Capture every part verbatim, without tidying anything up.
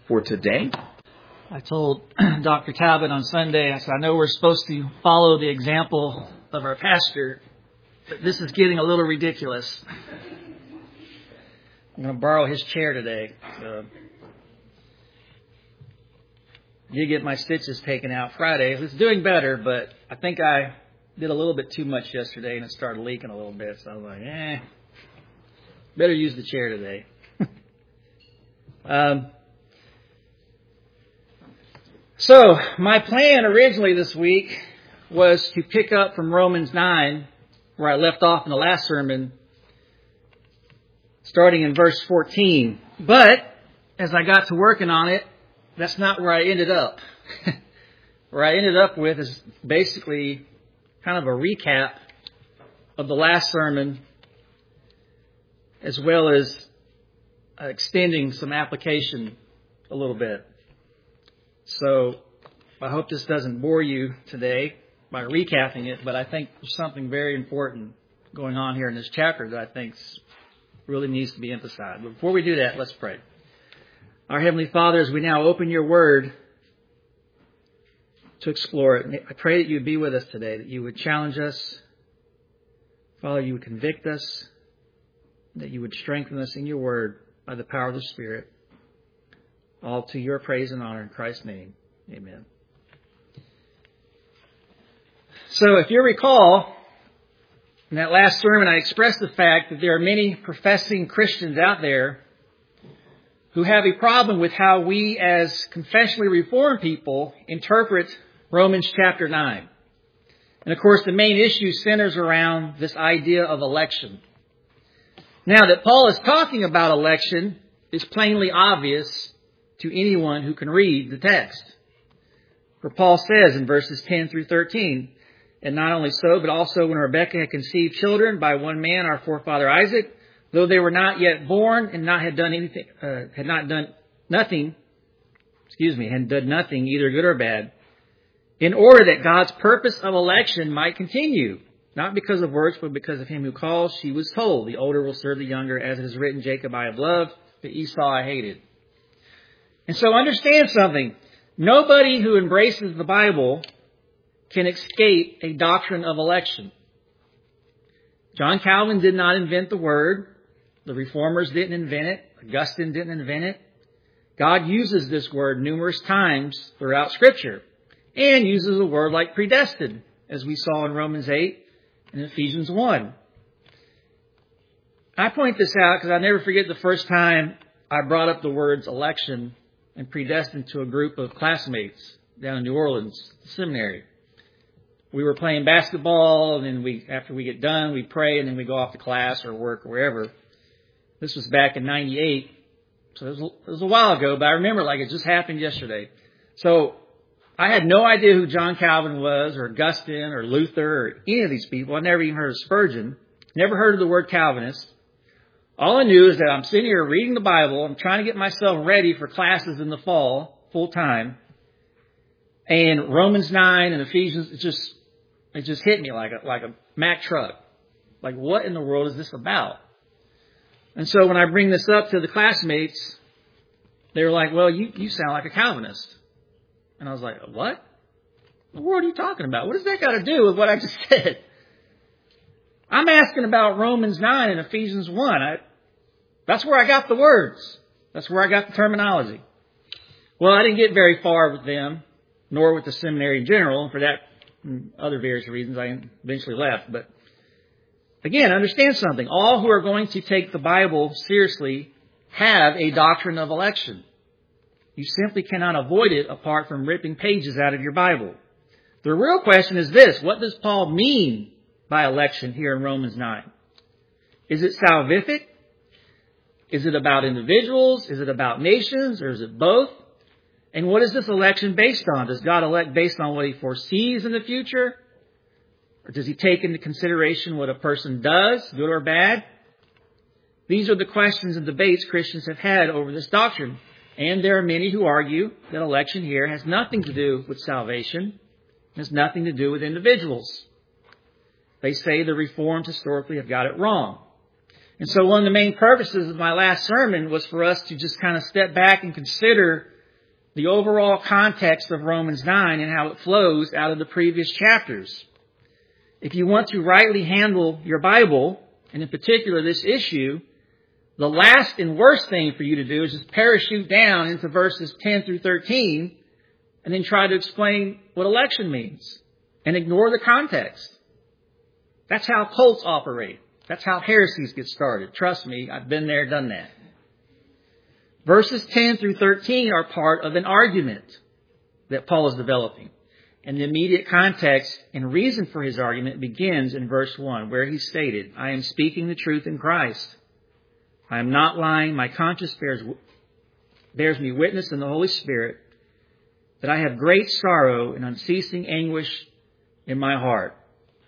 for today. I told Doctor Talbot on Sunday, I said, I know we're supposed to follow the example of our pastor, but this is getting a little ridiculous. I'm going to borrow his chair today. So. I did get my stitches taken out Friday. It's doing better, but I think I did a little bit too much yesterday and it started leaking a little bit. So I was like, eh, better use the chair today. um, so my plan originally this week was to pick up from Romans nine, where I left off in the last sermon, starting in verse fourteen. But as I got to working on it, that's not where I ended up. Where I ended up with is basically kind of a recap of the last sermon, as well as uh, extending some application a little bit. So I hope this doesn't bore you today by recapping it, but I think there's something very important going on here in this chapter that I think really needs to be emphasized. But before we do that, let's pray. Our Heavenly Father, as we now open your word to explore it, I pray that you would be with us today, that you would challenge us. Father, you would convict us, that you would strengthen us in your word by the power of the Spirit. All to your praise and honor in Christ's name. Amen. So if you recall, in that last sermon, I expressed the fact that there are many professing Christians out there who have a problem with how we as confessionally reformed people interpret Romans chapter nine. And of course, the main issue centers around this idea of election. Now, that Paul is talking about election is plainly obvious to anyone who can read the text. For Paul says in verses ten through thirteen, and not only so, but also when Rebekah had conceived children by one man, our forefather Isaac, though they were not yet born and not had done anything, uh, had not done nothing, excuse me, had done nothing, either good or bad, in order that God's purpose of election might continue, not because of works, but because of him who calls, she was told, the older will serve the younger, as it is written, Jacob I have loved, but Esau I hated. And so understand something. Nobody who embraces the Bible can escape a doctrine of election. John Calvin did not invent the word. The Reformers didn't invent it. Augustine didn't invent it. God uses this word numerous times throughout Scripture and uses a word like predestined, as we saw in Romans eight and Ephesians one. I point this out because I never forget the first time I brought up the words election and predestined to a group of classmates down in New Orleans, the seminary. We were playing basketball, and then we, after we get done, we pray, and then we go off to class or work or wherever. This was back in ninety-eight, so it was, it was a while ago, but I remember like it just happened yesterday. So I had no idea who John Calvin was, or Augustine, or Luther, or any of these people. I never even heard of Spurgeon. Never heard of the word Calvinist. All I knew is that I'm sitting here reading the Bible. I'm trying to get myself ready for classes in the fall, full time. And Romans nine and Ephesians, it just, it just hit me like a, like a Mack truck. Like, what in the world is this about? And so when I bring this up to the classmates, they were like, well, you, you sound like a Calvinist. And I was like, what? What are you talking about? What does that got to do with what I just said? I'm asking about Romans nine and Ephesians one. I, that's where I got the words. That's where I got the terminology. Well, I didn't get very far with them, nor with the seminary in general. For that and other various reasons, I eventually left. But again, understand something. All who are going to take the Bible seriously have a doctrine of election. You simply cannot avoid it apart from ripping pages out of your Bible. The real question is this. What does Paul mean by election here in Romans nine? Is it salvific? Is it about individuals? Is it about nations? Or is it both? And what is this election based on? Does God elect based on what he foresees in the future? Or does he take into consideration what a person does, good or bad? These are the questions and debates Christians have had over this doctrine. And there are many who argue that election here has nothing to do with salvation. It has nothing to do with individuals. They say the Reformed historically have got it wrong. And so one of the main purposes of my last sermon was for us to just kind of step back and consider the overall context of Romans nine and how it flows out of the previous chapters. If you want to rightly handle your Bible, and in particular this issue, the last and worst thing for you to do is just parachute down into verses ten through thirteen and then try to explain what election means and ignore the context. That's how cults operate. That's how heresies get started. Trust me, I've been there, done that. Verses ten through thirteen are part of an argument that Paul is developing. And the immediate context and reason for his argument begins in verse one, where he stated, I am speaking the truth in Christ. I am not lying. My conscience bears, bears me witness in the Holy Spirit that I have great sorrow and unceasing anguish in my heart.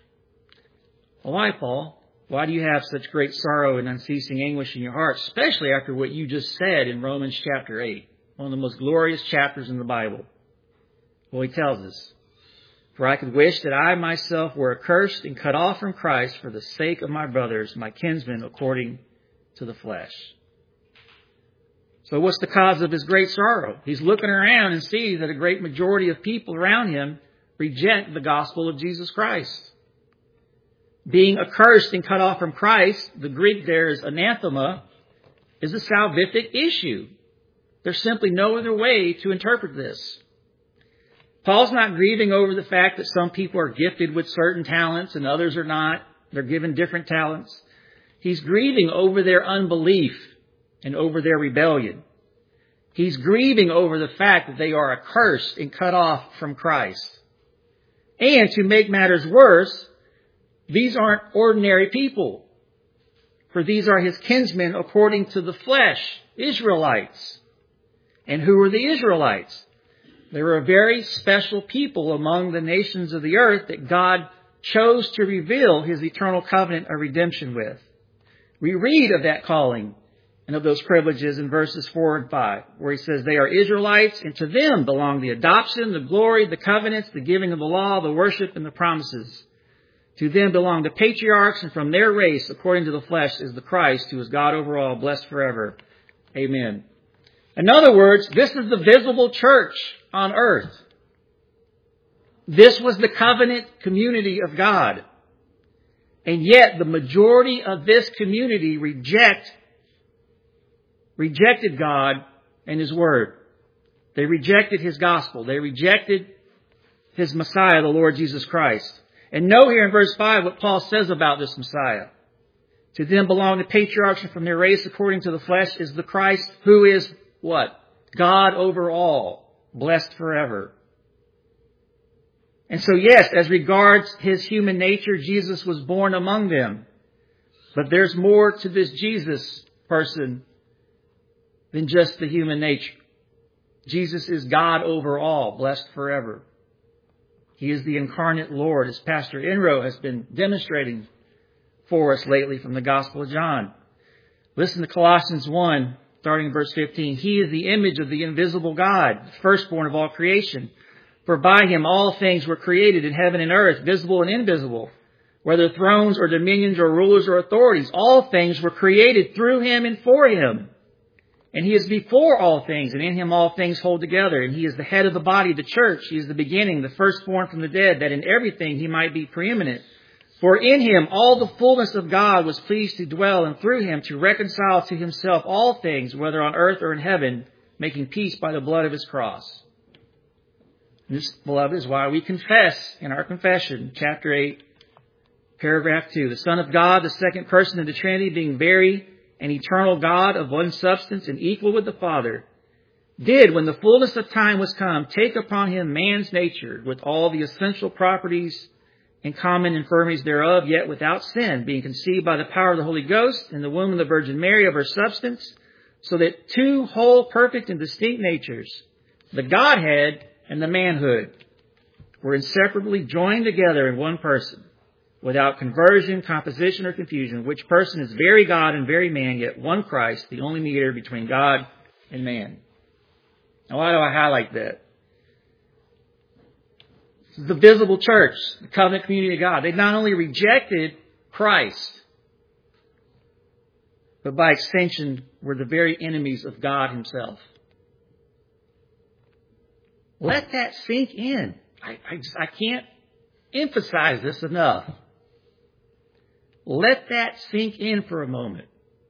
Well, why, Paul? Why do you have such great sorrow and unceasing anguish in your heart, especially after what you just said in Romans chapter eight, one of the most glorious chapters in the Bible? Well, he tells us, for I could wish that I myself were accursed and cut off from Christ for the sake of my brothers, my kinsmen, according to the flesh. So what's the cause of his great sorrow? He's looking around and sees that a great majority of people around him reject the gospel of Jesus Christ. Being accursed and cut off from Christ, the Greek there is anathema, is a salvific issue. There's simply no other way to interpret this. Paul's not grieving over the fact that some people are gifted with certain talents and others are not. They're given different talents. He's grieving over their unbelief and over their rebellion. He's grieving over the fact that they are accursed and cut off from Christ. And to make matters worse, these aren't ordinary people, for these are his kinsmen according to the flesh, Israelites. And who were the Israelites? They were a very special people among the nations of the earth that God chose to reveal his eternal covenant of redemption with. We read of that calling and of those privileges in verses four and five, where he says they are Israelites, and to them belong the adoption, the glory, the covenants, the giving of the law, the worship, and the promises. To them belong the patriarchs, and from their race, according to the flesh, is the Christ, who is God over all, blessed forever. Amen. In other words, this is the visible church on earth. This was the covenant community of God. And yet the majority of this community reject, rejected God and his word. They rejected his gospel. They rejected his Messiah, the Lord Jesus Christ. And know here in verse five what Paul says about this Messiah. To them belong the patriarchs, and from their race according to the flesh is the Christ, who is what? God over all, blessed forever. And so yes, as regards his human nature, Jesus was born among them. But there's more to this Jesus person than just the human nature. Jesus is God over all, blessed forever. He is the incarnate Lord, as Pastor Enro has been demonstrating for us lately from the Gospel of John. Listen to Colossians one, starting in verse fifteen. He is the image of the invisible God, the firstborn of all creation. For by him all things were created in heaven and earth, visible and invisible. Whether thrones or dominions or rulers or authorities, all things were created through him and for him. And he is before all things, and in him all things hold together. And he is the head of the body, the church. He is the beginning, the firstborn from the dead, that in everything he might be preeminent. For in him all the fullness of God was pleased to dwell, and through him to reconcile to himself all things, whether on earth or in heaven, making peace by the blood of his cross. And this, beloved, is why we confess in our confession, chapter eight, paragraph two, the Son of God, the second person of the Trinity, being very an eternal God of one substance and equal with the Father, did, when the fullness of time was come, take upon him man's nature with all the essential properties and common infirmities thereof, yet without sin, being conceived by the power of the Holy Ghost in the womb of the Virgin Mary of her substance, so that two whole, perfect, and distinct natures, the Godhead and the manhood, were inseparably joined together in one person, without conversion, composition, or confusion, which person is very God and very man, yet one Christ, the only mediator between God and man. Now, why do I highlight that? This is the visible church, the covenant community of God. They not only rejected Christ, but by extension were the very enemies of God himself. Let that sink in. I, I, just, I can't emphasize this enough. Let that sink in for a moment.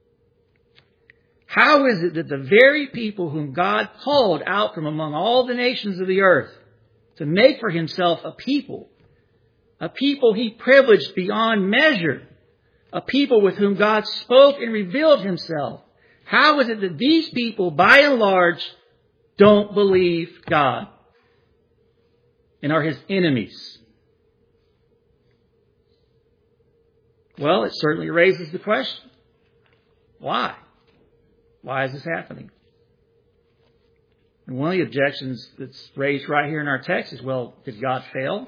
How is it that the very people whom God called out from among all the nations of the earth to make for himself a people, a people he privileged beyond measure, a people with whom God spoke and revealed himself, how is it that these people, by and large, don't believe God and are his enemies? Well, it certainly raises the question. Why? Why is this happening? And one of the objections that's raised right here in our text is, well, did God fail?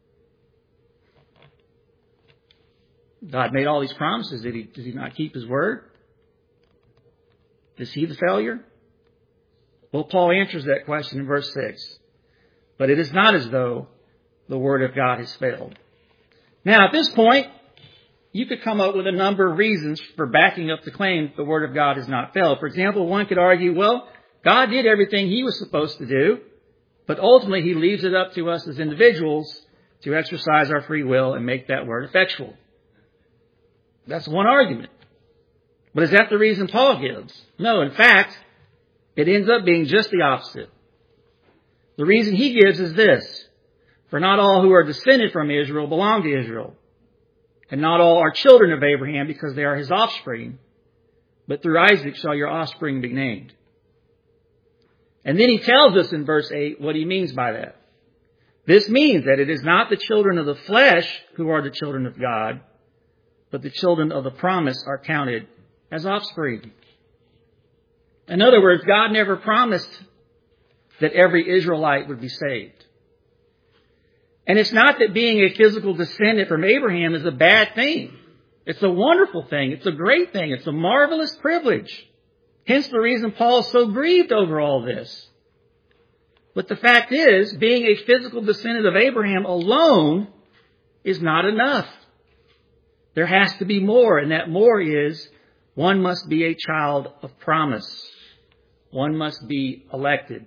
God made all these promises. Did he, did he not keep his word? Is he the failure? Well, Paul answers that question in verse six. But it is not as though the word of God has failed. Now, at this point, you could come up with a number of reasons for backing up the claim that the word of God has not failed. For example, one could argue, well, God did everything he was supposed to do, but ultimately he leaves it up to us as individuals to exercise our free will and make that word effectual. That's one argument. But is that the reason Paul gives? No, in fact, it ends up being just the opposite. The reason he gives is this: for not all who are descended from Israel belong to Israel, and not all are children of Abraham because they are his offspring, but through Isaac shall your offspring be named. And then he tells us in verse eight what he means by that. This means that it is not the children of the flesh who are the children of God, but the children of the promise are counted as offspring. In other words, God never promised that every Israelite would be saved. And it's not that being a physical descendant from Abraham is a bad thing. It's a wonderful thing. It's a great thing. It's a marvelous privilege. Hence the reason Paul is so grieved over all this. But the fact is, being a physical descendant of Abraham alone is not enough. There has to be more, and that more is one must be a child of promise. One must be elected.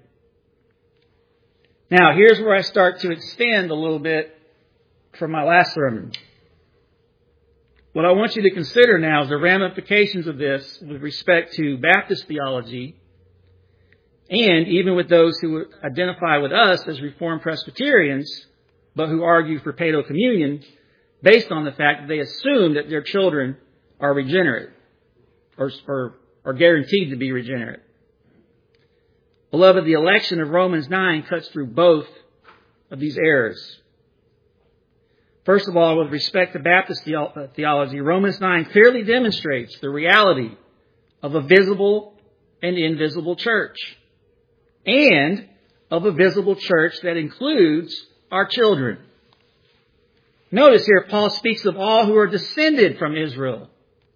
Now, here's where I start to extend a little bit from my last sermon. What I want you to consider now is the ramifications of this with respect to Baptist theology, and even with those who identify with us as Reformed Presbyterians, but who argue for paedo communion, based on the fact that they assume that their children are regenerate, or, or are guaranteed to be regenerate. Beloved, the election of Romans nine cuts through both of these errors. First of all, with respect to Baptist theology, Romans nine clearly demonstrates the reality of a visible and invisible church, and of a visible church that includes our children. Notice here, Paul speaks of all who are descended from Israel,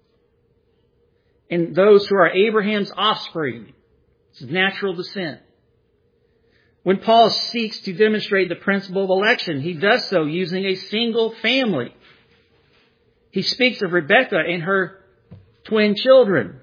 and those who are Abraham's offspring. This is natural descent. When Paul seeks to demonstrate the principle of election, he does so using a single family. He speaks of Rebekah and her twin children.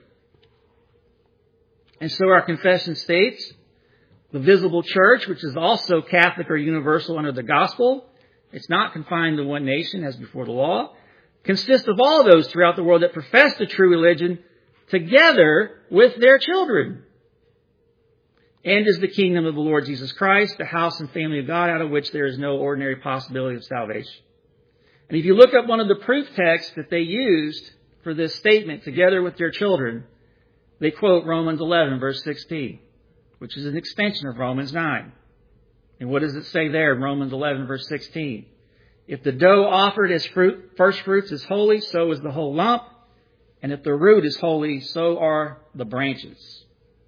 And so our confession states, the visible church, which is also Catholic or universal under the gospel, it's not confined to one nation as before the law, consists of all those throughout the world that profess the true religion together with their children. And is the kingdom of the Lord Jesus Christ, the house and family of God, out of which there is no ordinary possibility of salvation. And if you look up one of the proof texts that they used for this statement, together with their children, they quote Romans eleven, verse sixteen, which is an extension of Romans nine. And what does it say there in Romans eleven, verse sixteen? If the dough offered as fruit, first fruits is holy, so is the whole lump. And if the root is holy, so are the branches.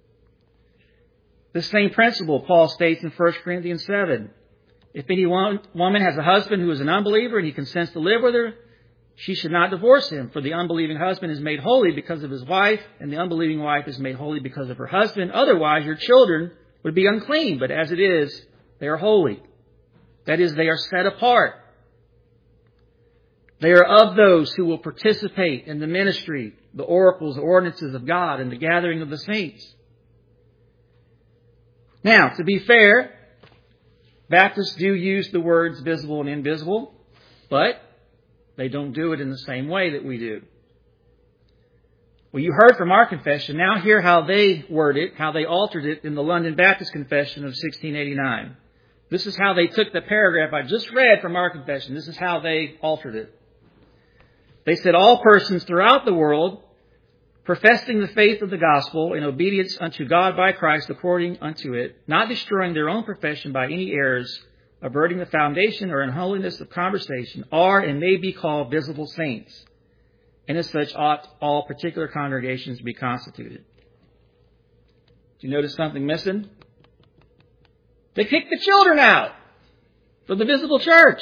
The same principle Paul states in First Corinthians seven. If any woman has a husband who is an unbeliever and he consents to live with her, she should not divorce him. For the unbelieving husband is made holy because of his wife, and the unbelieving wife is made holy because of her husband. Otherwise, your children would be unclean, but as it is, they are holy. That is, they are set apart. They are of those who will participate in the ministry, the oracles, the ordinances of God, and the gathering of the saints. Now, to be fair, Baptists do use the words visible and invisible, but they don't do it in the same way that we do. Well, you heard from our confession. Now hear how they word it, how they altered it in the London Baptist Confession of sixteen eighty-nine. This is how they took the paragraph I just read from our confession. This is how they altered it. They said, all persons throughout the world, professing the faith of the gospel in obedience unto God by Christ according unto it, not destroying their own profession by any errors, averting the foundation or unholiness of conversation, are and may be called visible saints. And as such ought all particular congregations be constituted. Do you notice something missing? They kicked the children out of the visible church.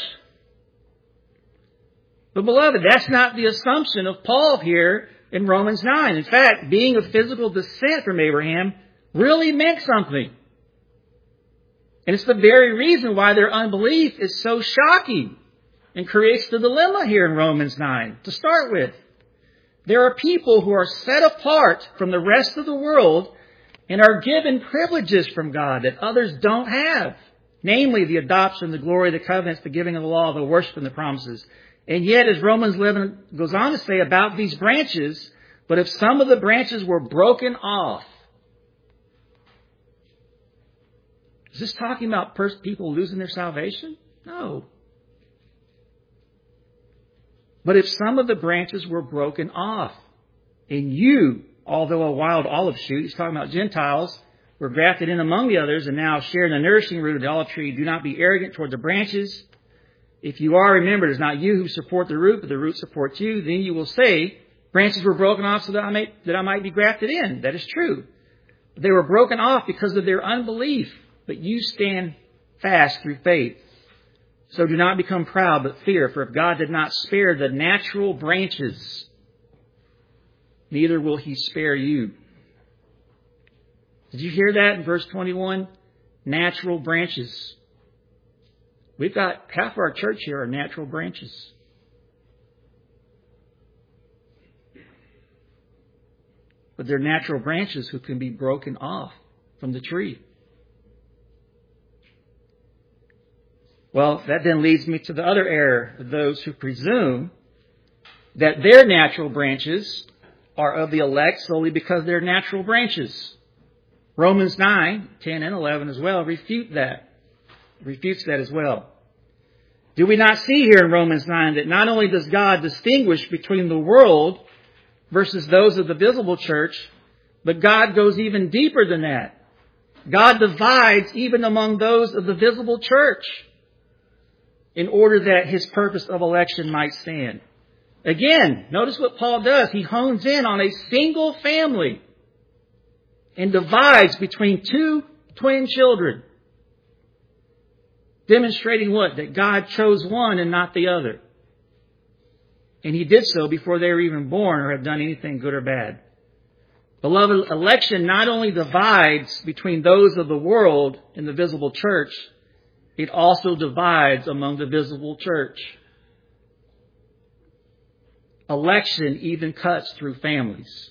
But beloved, that's not the assumption of Paul here in Romans nine. In fact, being of physical descent from Abraham really meant something. And it's the very reason why their unbelief is so shocking and creates the dilemma here in Romans nine to start with. There are people who are set apart from the rest of the world and are given privileges from God that others don't have. Namely, the adoption, the glory, the covenants, the giving of the law, the worship, and the promises. And yet, as Romans eleven goes on to say about these branches, but if some of the branches were broken off. Is this talking about pers- people losing their salvation? No. But if some of the branches were broken off, and you, although a wild olive shoot, he's talking about Gentiles, were grafted in among the others and now share in the nourishing root of the olive tree, do not be arrogant toward the branches. If you are, remember, it is not you who support the root, but the root supports you. Then you will say, branches were broken off so that I, may, that I might be grafted in. That is true. They were broken off because of their unbelief, but you stand fast through faith. So do not become proud, but fear, for if God did not spare the natural branches, neither will he spare you. Did you hear that in verse twenty-one? Natural branches. We've got half of our church here are natural branches. But they're natural branches who can be broken off from the tree. Well, that then leads me to the other error of those who presume that their natural branches are of the elect solely because they're natural branches. Romans nine, ten and eleven as well refute that. Refutes that as well. Do we not see here in Romans nine that not only does God distinguish between the world versus those of the visible church, but God goes even deeper than that. God divides even among those of the visible church in order that his purpose of election might stand. Again, notice what Paul does. He hones in on a single family and divides between two twin children. Demonstrating what? That God chose one and not the other. And he did so before they were even born or have done anything good or bad. Beloved, election not only divides between those of the world and the visible church, it also divides among the visible church. Election even cuts through families.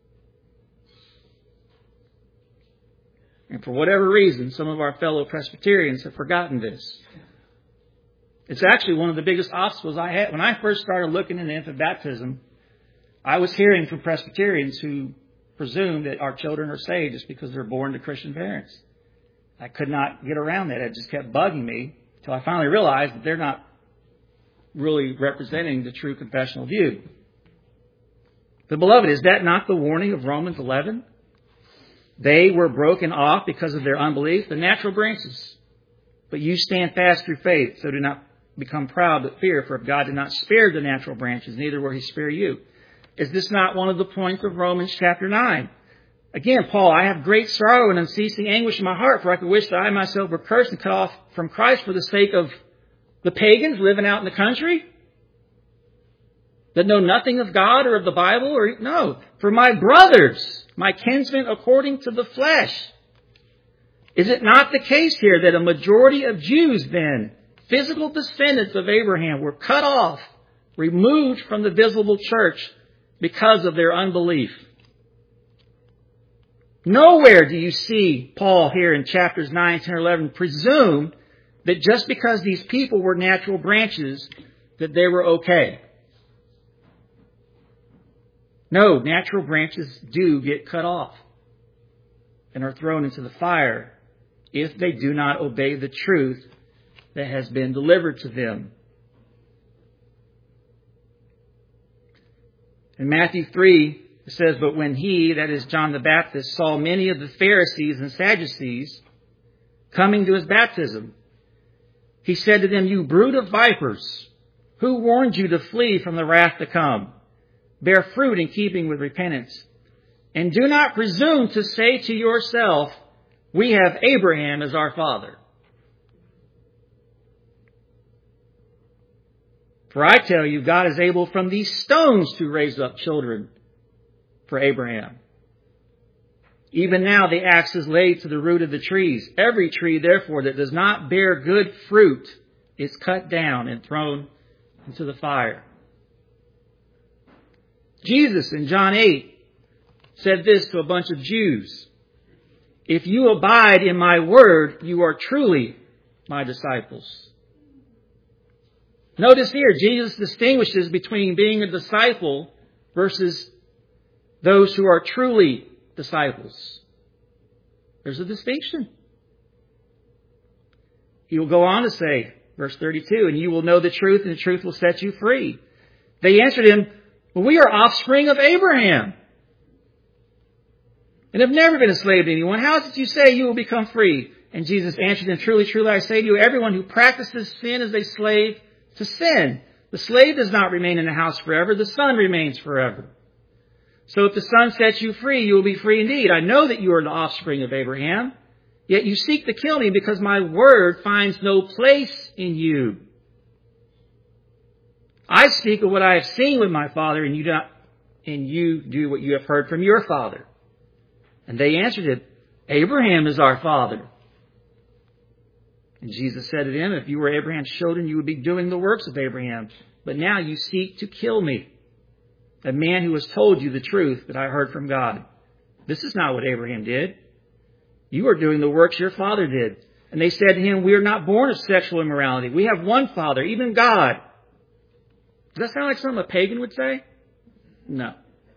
And for whatever reason, some of our fellow Presbyterians have forgotten this. It's actually one of the biggest obstacles I had. When I first started looking into infant baptism, I was hearing from Presbyterians who presume that our children are saved just because they're born to Christian parents. I could not get around that. It just kept bugging me until I finally realized that they're not really representing the true confessional view. But beloved, is that not the warning of Romans eleven? They were broken off because of their unbelief, the natural branches. But you stand fast through faith, so do not become proud, but fear, for if God did not spare the natural branches, neither will he spare you. Is this not one of the points of Romans chapter nine? Again, Paul, I have great sorrow and unceasing anguish in my heart, for I could wish that I myself were cursed and cut off from Christ for the sake of the pagans living out in the country that know nothing of God or of the Bible. Or no, for my brothers, my kinsmen according to the flesh. Is it not the case here that a majority of Jews then, physical descendants of Abraham, were cut off, removed from the visible church because of their unbelief? Nowhere do you see Paul here in chapters nine, ten, or eleven presume that just because these people were natural branches, that they were okay. No, natural branches do get cut off and are thrown into the fire if they do not obey the truth that has been delivered to them. In Matthew three, it says, "But when he," that is John the Baptist, "saw many of the Pharisees and Sadducees coming to his baptism, he said to them, 'You brood of vipers, who warned you to flee from the wrath to come? Bear fruit in keeping with repentance. And do not presume to say to yourself, we have Abraham as our father. For I tell you, God is able from these stones to raise up children for Abraham. Even now the axe is laid to the root of the trees. Every tree, therefore, that does not bear good fruit is cut down and thrown into the fire.'" Jesus in John eight said this to a bunch of Jews: "If you abide in my word, you are truly my disciples." Notice here, Jesus distinguishes between being a disciple versus those who are truly disciples. There's a distinction. He will go on to say, verse thirty-two, "And you will know the truth, and the truth will set you free." They answered him, "Well, we are offspring of Abraham and have never been a slave to anyone. How is it you say you will become free?" And Jesus answered them, "Truly, truly, I say to you, everyone who practices sin is a slave to sin. The slave does not remain in the house forever. The son remains forever. So if the Son sets you free, you will be free indeed. I know that you are the offspring of Abraham, yet you seek to kill me because my word finds no place in you. I speak of what I have seen with my Father, and you do, not, and you do what you have heard from your father." And they answered him, "Abraham is our father." And Jesus said to them, "If you were Abraham's children, you would be doing the works of Abraham. But now you seek to kill me, a man who has told you the truth that I heard from God. This is not what Abraham did. You are doing the works your father did." And they said to him, "We are not born of sexual immorality. We have one Father, even God." Does that sound like something a pagan would say? No.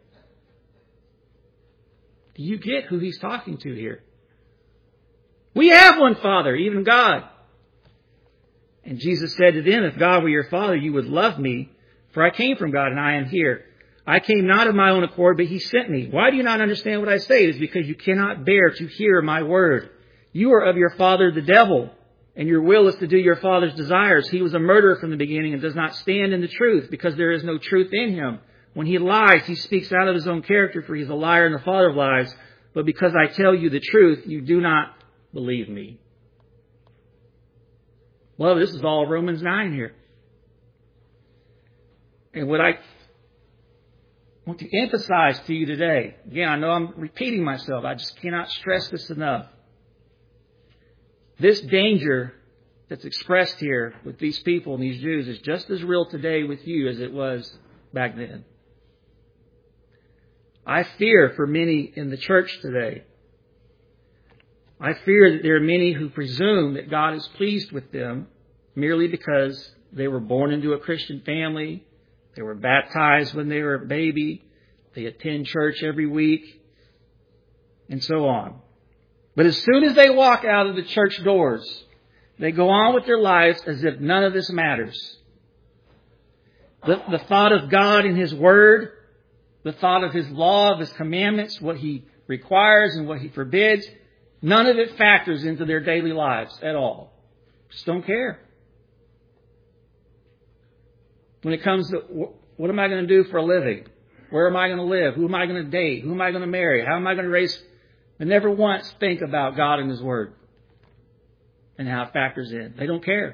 Do you get who he's talking to here? We have one Father, even God. And Jesus said to them, "If God were your Father, you would love me, for I came from God and I am here. I came not of my own accord, but he sent me. Why do you not understand what I say? It is because you cannot bear to hear my word. You are of your father, the devil, and your will is to do your father's desires. He was a murderer from the beginning and does not stand in the truth, because there is no truth in him. When he lies, he speaks out of his own character, for he is a liar and the father of lies. But because I tell you the truth, you do not believe me." Well, this is all Romans nine here. And what I want to emphasize to you today, again, I know I'm repeating myself. I just cannot stress this enough. This danger that's expressed here with these people and these Jews is just as real today with you as it was back then. I fear for many in the church today. I fear that there are many who presume that God is pleased with them merely because they were born into a Christian family, they were baptized when they were a baby, they attend church every week, and so on. But as soon as they walk out of the church doors, they go on with their lives as if none of this matters. The, the thought of God and His Word, the thought of His law, of His commandments, what He requires and what He forbids, none of it factors into their daily lives at all. Just don't care. When it comes to what am I going to do for a living? Where am I going to live? Who am I going to date? Who am I going to marry? How am I going to raise? They never once think about God and His Word and how it factors in. They don't care.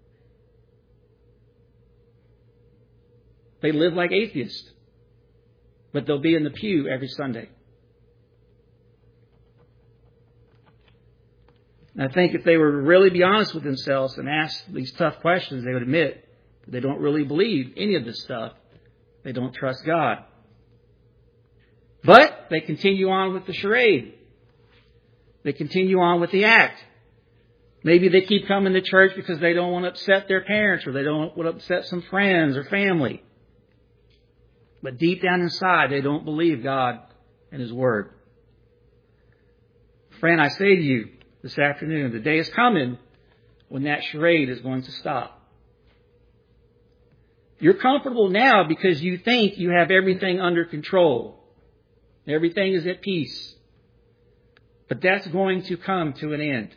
They live like atheists, but they'll be in the pew every Sunday. And I think if they were to really be honest with themselves and ask these tough questions, they would admit that they don't really believe any of this stuff. They don't trust God. But they continue on with the charade. They continue on with the act. Maybe they keep coming to church because they don't want to upset their parents or they don't want to upset some friends or family. But deep down inside, they don't believe God and His Word. Friend, I say to you this afternoon, the day is coming when that charade is going to stop. You're comfortable now because you think you have everything under control. Everything is at peace. But that's going to come to an end.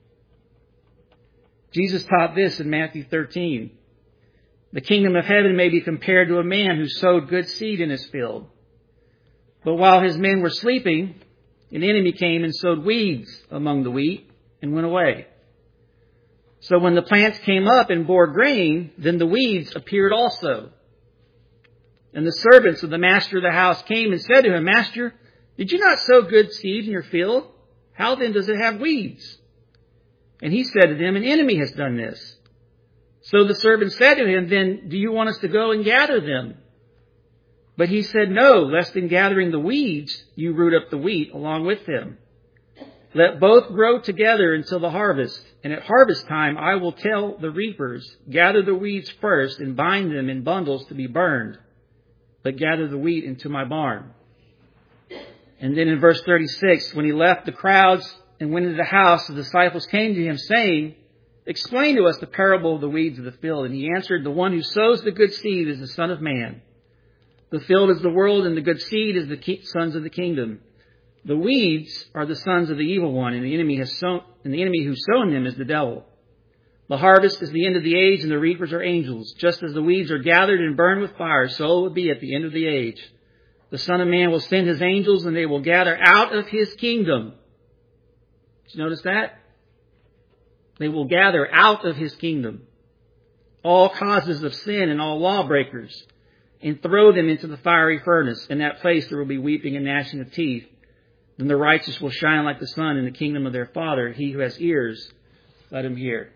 Jesus taught this in Matthew thirteen. The kingdom of heaven may be compared to a man who sowed good seed in his field. But while his men were sleeping, an enemy came and sowed weeds among the wheat and went away. So when the plants came up and bore grain, then the weeds appeared also. And the servants of the master of the house came and said to him, Master, did you not sow good seed in your field? How then does it have weeds? And he said to them, An enemy has done this. So the servant said to him, Then do you want us to go and gather them? But he said, No, lest in gathering the weeds, you root up the wheat along with them. Let both grow together until the harvest. And at harvest time, I will tell the reapers, gather the weeds first and bind them in bundles to be burned, but gather the wheat into my barn. And then in verse thirty-six, when he left the crowds and went into the house, the disciples came to him saying, Explain to us the parable of the weeds of the field. And he answered, The one who sows the good seed is the Son of Man. The field is the world, and the good seed is the sons of the kingdom. The weeds are the sons of the evil one, and the enemy has sown, and the enemy who's sown them is the devil. The harvest is the end of the age, and the reapers are angels. Just as the weeds are gathered and burned with fire, so it will be at the end of the age. The Son of Man will send His angels, and they will gather out of His kingdom. Did you notice that? They will gather out of His kingdom all causes of sin and all lawbreakers, and throw them into the fiery furnace. In that place there will be weeping and gnashing of teeth. Then the righteous will shine like the sun in the kingdom of their Father. He who has ears, let him hear.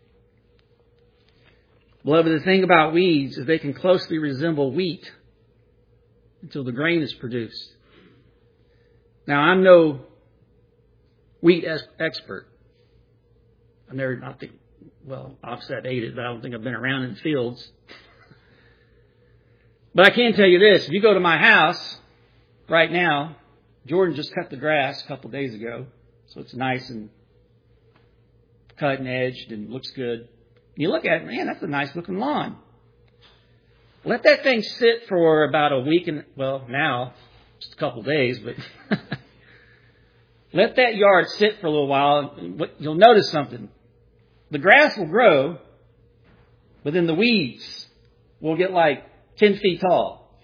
Beloved, the thing about weeds is they can closely resemble wheat until the grain is produced. Now, I'm no wheat expert. I've never, I think, well, I've said ate it, but I don't think I've been around in fields. But I can tell you this, if you go to my house right now, Jordan just cut the grass a couple of days ago, so it's nice and cut and edged and looks good. You look at it, man, that's a nice looking lawn. Let that thing sit for about a week and, well, now, just a couple of days, but let that yard sit for a little while. You'll notice something. The grass will grow, but then the weeds will get like ten feet tall.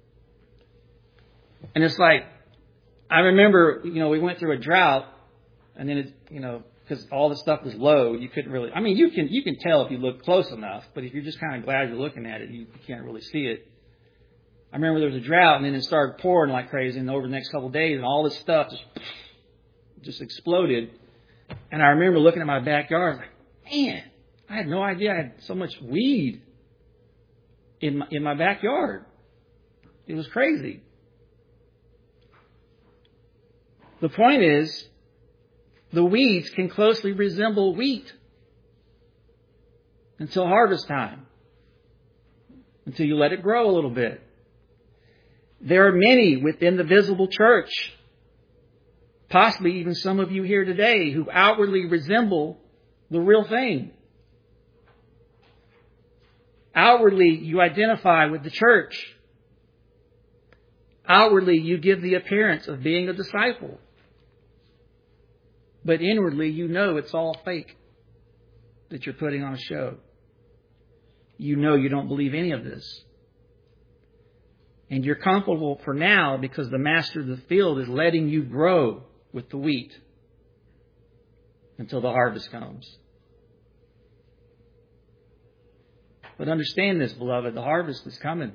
And it's like, I remember, you know, we went through a drought, and then, it, you know, because all the stuff was low, you couldn't really, I mean, you can you can tell if you look close enough, but if you're just kind of glad you're looking at it, you, you can't really see it. I remember there was a drought, and then it started pouring like crazy, and over the next couple of days, and all this stuff just, just exploded. And I remember looking at my backyard, like, man, I had no idea I had so much weed in my, in my backyard. It was crazy. The point is, the weeds can closely resemble wheat until harvest time, until you let it grow a little bit. There are many within the visible church, possibly even some of you here today, who outwardly resemble the real thing. Outwardly, you identify with the church. Outwardly, you give the appearance of being a disciple. But inwardly, you know it's all fake that you're putting on a show. You know you don't believe any of this. And you're comfortable for now because the master of the field is letting you grow with the wheat until the harvest comes. But understand this, beloved, the harvest is coming.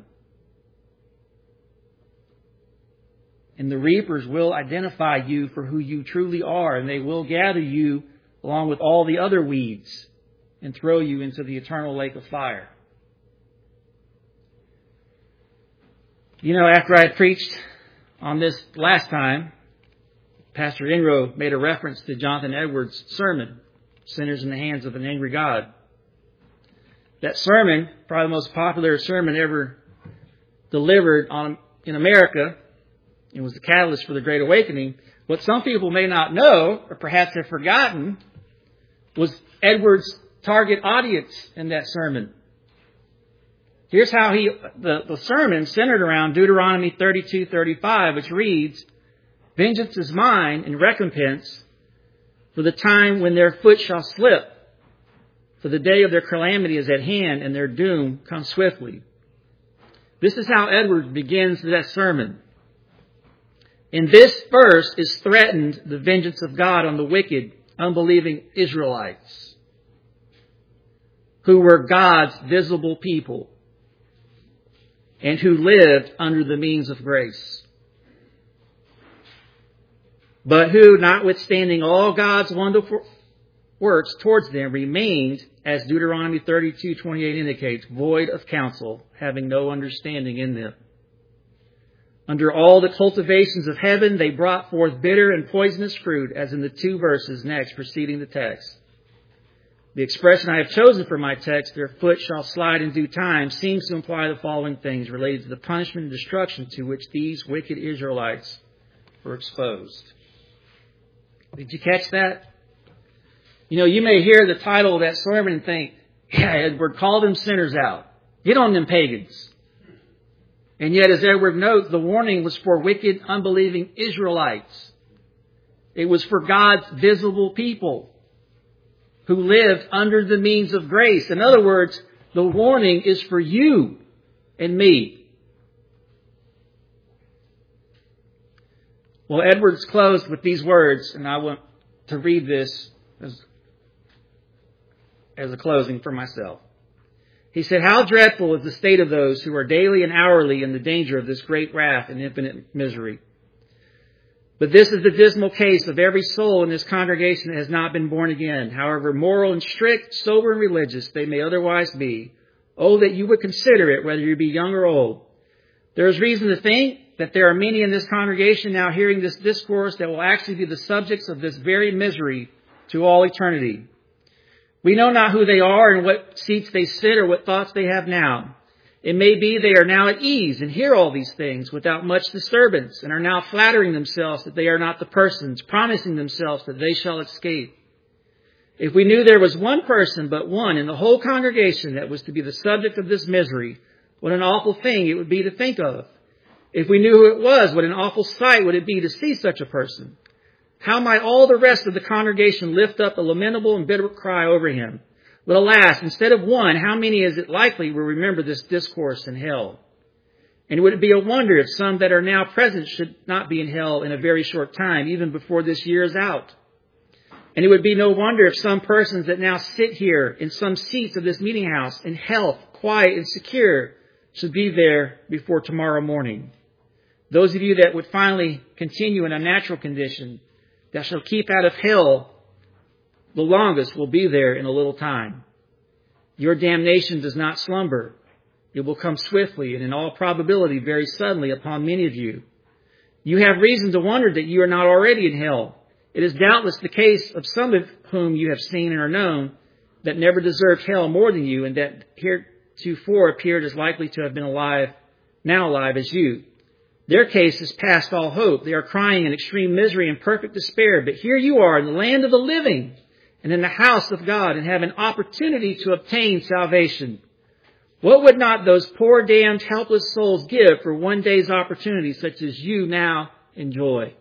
And the reapers will identify you for who you truly are, and they will gather you along with all the other weeds and throw you into the eternal lake of fire. You know, after I had preached on this last time, Pastor Inro made a reference to Jonathan Edwards' sermon sinners in the hands of an angry God. That sermon, probably the most popular sermon ever delivered on in America, it was the catalyst for the Great Awakening. What some people may not know, or perhaps have forgotten, was Edwards' target audience in that sermon. Here's how he, the, the sermon centered around Deuteronomy thirty-two thirty-five, which reads, "Vengeance is mine and recompense for the time when their foot shall slip. For the day of their calamity is at hand and their doom comes swiftly." This is how Edwards begins that sermon. In this verse is threatened the vengeance of God on the wicked, unbelieving Israelites, who were God's visible people and who lived under the means of grace, but who, notwithstanding all God's wonderful works towards them, remained, as Deuteronomy thirty-two twenty-eight indicates, void of counsel, having no understanding in them. Under all the cultivations of heaven, they brought forth bitter and poisonous fruit, as in the two verses next preceding the text. The expression I have chosen for my text, "their foot shall slide in due time," seems to imply the following things related to the punishment and destruction to which these wicked Israelites were exposed. Did you catch that? You know, you may hear the title of that sermon and think, yeah, Edward, call them sinners out. Get on them pagans. And yet, as Edward notes, the warning was for wicked, unbelieving Israelites. It was for God's visible people who lived under the means of grace. In other words, the warning is for you and me. Well, Edwards closed with these words, and I want to read this as, as a closing for myself. He said, "How dreadful is the state of those who are daily and hourly in the danger of this great wrath and infinite misery. But this is the dismal case of every soul in this congregation that has not been born again, however moral and strict, sober and religious they may otherwise be. Oh, that you would consider it, whether you be young or old. There is reason to think that there are many in this congregation now hearing this discourse that will actually be the subjects of this very misery to all eternity. We know not who they are and what seats they sit or what thoughts they have now. It may be they are now at ease and hear all these things without much disturbance and are now flattering themselves that they are not the persons, promising themselves that they shall escape. If we knew there was one person, but one, in the whole congregation that was to be the subject of this misery, what an awful thing it would be to think of. If we knew who it was, what an awful sight would it be to see such a person. How might all the rest of the congregation lift up a lamentable and bitter cry over him? But alas, instead of one, how many is it likely will remember this discourse in hell? And would it be a wonder if some that are now present should not be in hell in a very short time, even before this year is out? And it would be no wonder if some persons that now sit here in some seats of this meeting house in health, quiet, and secure should be there before tomorrow morning. Those of you that would finally continue in a natural condition, that shall keep out of hell the longest, will be there in a little time. Your damnation does not slumber. It will come swiftly and in all probability very suddenly upon many of you. You have reason to wonder that you are not already in hell. It is doubtless the case of some of whom you have seen and are known that never deserved hell more than you, and that heretofore appeared as likely to have been alive, now alive as you. Their case is past all hope. They are crying in extreme misery and perfect despair. But here you are in the land of the living and in the house of God and have an opportunity to obtain salvation. What would not those poor, damned, helpless souls give for one day's opportunity such as you now enjoy?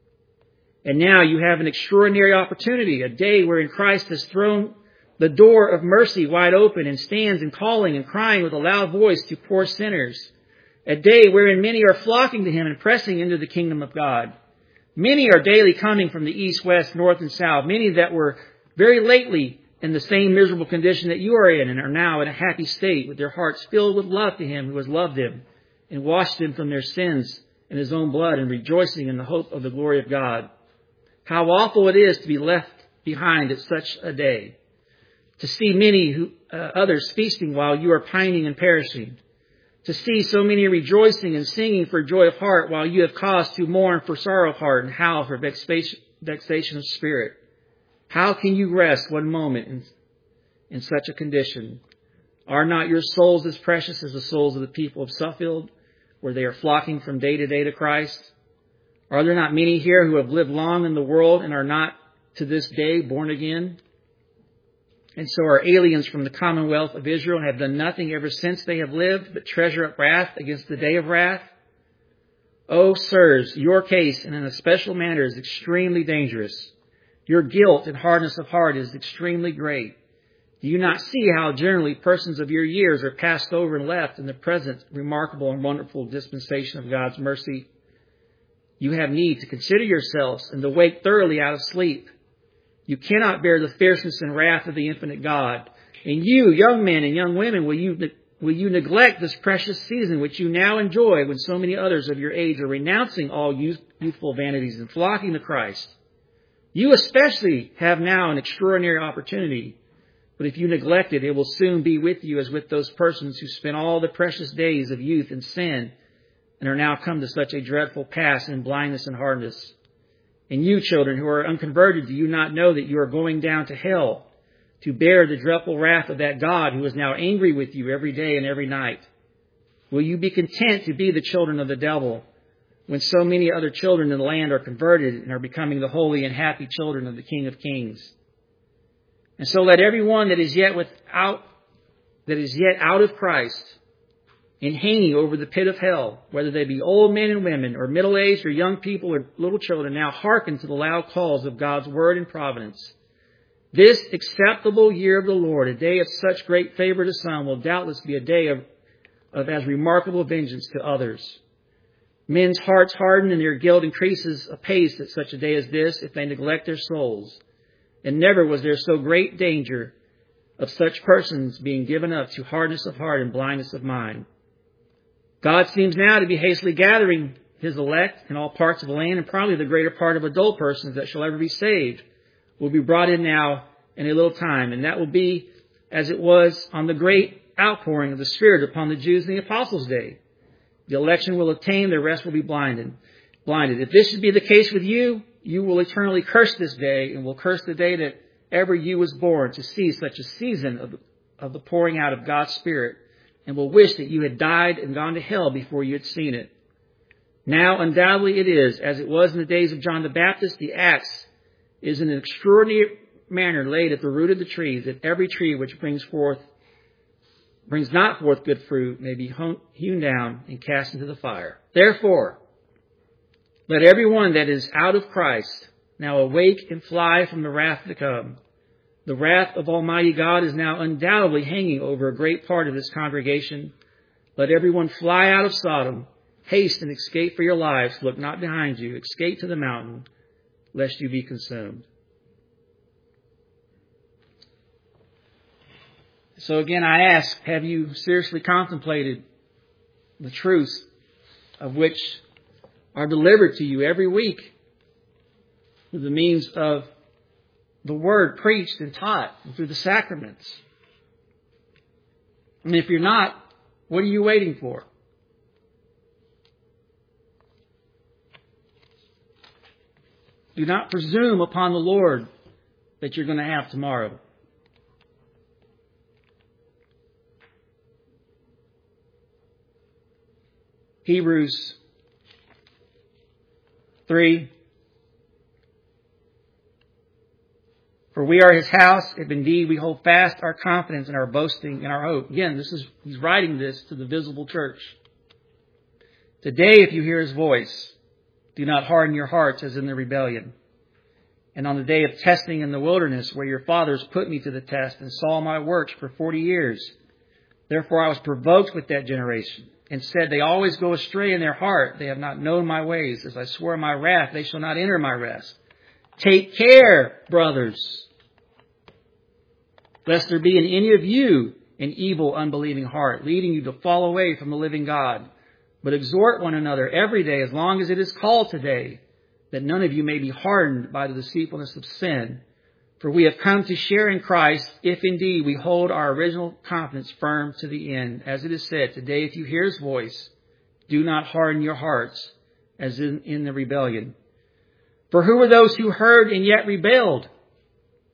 And now you have an extraordinary opportunity, a day wherein Christ has thrown the door of mercy wide open and stands and calling and crying with a loud voice to poor sinners. A day wherein many are flocking to him and pressing into the kingdom of God. Many are daily coming from the east, west, north, and south. Many that were very lately in the same miserable condition that you are in and are now in a happy state with their hearts filled with love to him who has loved them and washed them from their sins in his own blood and rejoicing in the hope of the glory of God. How awful it is to be left behind at such a day. To see many who, uh, others feasting while you are pining and perishing. To see so many rejoicing and singing for joy of heart while you have cause to mourn for sorrow of heart and howl for vexation, vexation of spirit. How can you rest one moment in, in such a condition? Are not your souls as precious as the souls of the people of Suffield, where they are flocking from day to day to Christ? Are there not many here who have lived long in the world and are not to this day born again? And so are aliens from the commonwealth of Israel and have done nothing ever since they have lived but treasure up wrath against the day of wrath? Oh, sirs, your case, and in a special manner, is extremely dangerous. Your guilt and hardness of heart is extremely great. Do you not see how generally persons of your years are passed over and left in the present remarkable and wonderful dispensation of God's mercy? You have need to consider yourselves and to wake thoroughly out of sleep. You cannot bear the fierceness and wrath of the infinite God. And you, young men and young women, will you will you neglect this precious season which you now enjoy when so many others of your age are renouncing all youth, youthful vanities and flocking to Christ? You especially have now an extraordinary opportunity. But if you neglect it, it will soon be with you as with those persons who spent all the precious days of youth in sin and are now come to such a dreadful pass in blindness and hardness. And you, children who are unconverted, do you not know that you are going down to hell to bear the dreadful wrath of that God who is now angry with you every day and every night? Will you be content to be the children of the devil when so many other children in the land are converted and are becoming the holy and happy children of the King of Kings? And so let everyone that is yet without, that is yet out of Christ and hanging over the pit of hell, whether they be old men and women or middle-aged or young people or little children, now hearken to the loud calls of God's word and providence. This acceptable year of the Lord, a day of such great favor to some, will doubtless be a day of, of as remarkable vengeance to others. Men's hearts harden and their guilt increases apace at such a day as this if they neglect their souls. And never was there so great danger of such persons being given up to hardness of heart and blindness of mind. God seems now to be hastily gathering his elect in all parts of the land, and probably the greater part of adult persons that shall ever be saved will be brought in now in a little time. And that will be as it was on the great outpouring of the Spirit upon the Jews in the Apostles' day. The election will attain, the rest will be blinded. Blinded. If this should be the case with you, you will eternally curse this day and will curse the day that ever you was born to see such a season of, of the pouring out of God's Spirit, and will wish that you had died and gone to hell before you had seen it. Now, undoubtedly it is, as it was in the days of John the Baptist, the axe is in an extraordinary manner laid at the root of the trees, that every tree which brings forth, brings not forth good fruit may be hewn down and cast into the fire. Therefore, let everyone that is out of Christ now awake and fly from the wrath to come. The wrath of Almighty God is now undoubtedly hanging over a great part of this congregation. Let everyone fly out of Sodom. Haste and escape for your lives. Look not behind you. Escape to the mountain, lest you be consumed. So again, I ask, have you seriously contemplated the truths of which are delivered to you every week through the means of the word preached and taught and through the sacraments? And if you're not, what are you waiting for? Do not presume upon the Lord that you're going to have tomorrow. Hebrews three. For we are his house, if indeed we hold fast our confidence and our boasting and our hope. Again, this is he's writing this to the visible church. Today, if you hear his voice, do not harden your hearts as in the rebellion. And on the day of testing in the wilderness, where your fathers put me to the test and saw my works for forty years. Therefore I was provoked with that generation, and said, they always go astray in their heart. They have not known my ways. As I swore in my wrath, they shall not enter my rest. Take care, brothers, lest there be in any of you an evil, unbelieving heart, leading you to fall away from the living God. But exhort one another every day, as long as it is called today, that none of you may be hardened by the deceitfulness of sin. For we have come to share in Christ, if indeed we hold our original confidence firm to the end. As it is said, today if you hear his voice, do not harden your hearts, as in, in the rebellion. For who were those who heard and yet rebelled?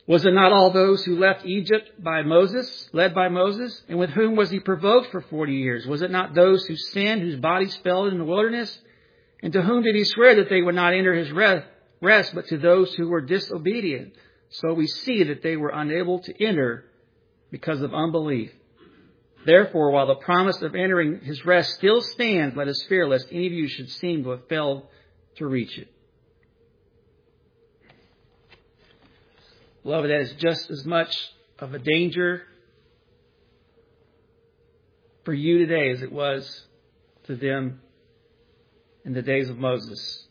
Was it not all those who left Egypt by Moses, led by Moses? And with whom was he provoked for forty years? Was it not those who sinned, whose bodies fell in the wilderness? And to whom did he swear that they would not enter his rest, but to those who were disobedient? So we see that they were unable to enter because of unbelief. Therefore, while the promise of entering his rest still stands, let us fear lest any of you should seem to have failed to reach it. Beloved, that is just as much of a danger for you today as it was to them in the days of Moses.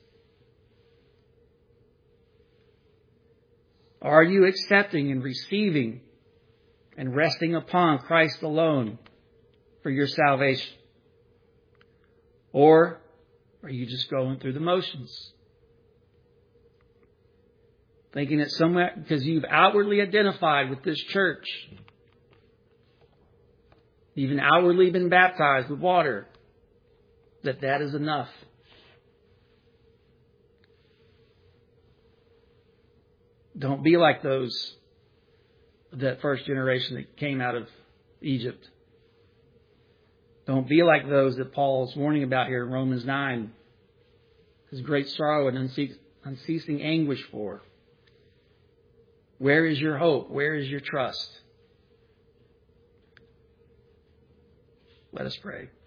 Are you accepting and receiving and resting upon Christ alone for your salvation? Or are you just going through the motions? Thinking that somewhere, because you've outwardly identified with this church, even outwardly been baptized with water, that that is enough. Don't be like those, that first generation that came out of Egypt. Don't be like those that Paul is warning about here in Romans nine. His great sorrow and unceasing anguish for. Where is your hope? Where is your trust? Let us pray.